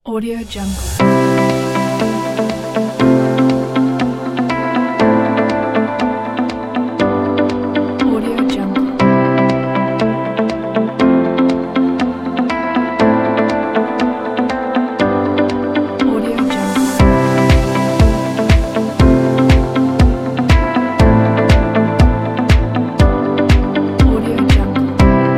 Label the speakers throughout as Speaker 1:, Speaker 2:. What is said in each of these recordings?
Speaker 1: Audio Jungle. Audio Jungle. Audio Jungle. Audio Jungle.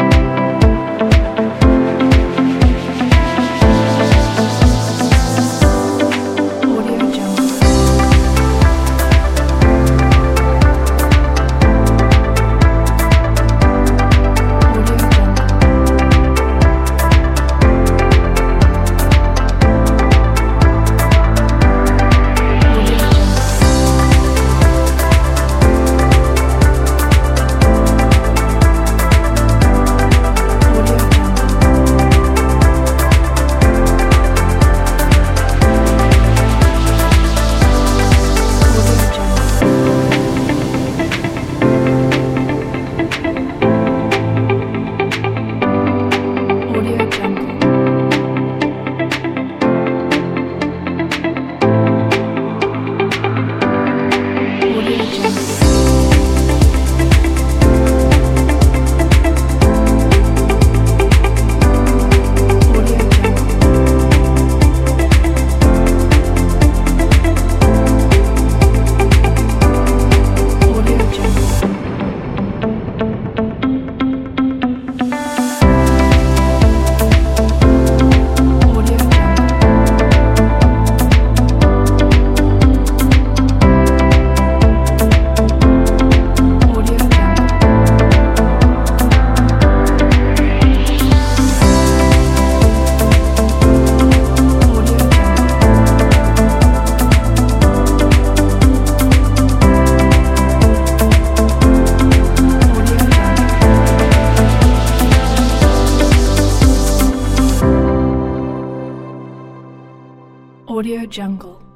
Speaker 1: Audio Jungle. Audio Jungle. Audio Jungle. Audio Jungle. Audio Jungle. Audio Jungle. Audio Jungle. Audio Jungle. Audio Jungle. Audio Jungle. Audio Jungle. Audio Jungle. Audio Jungle. Audio Jungle.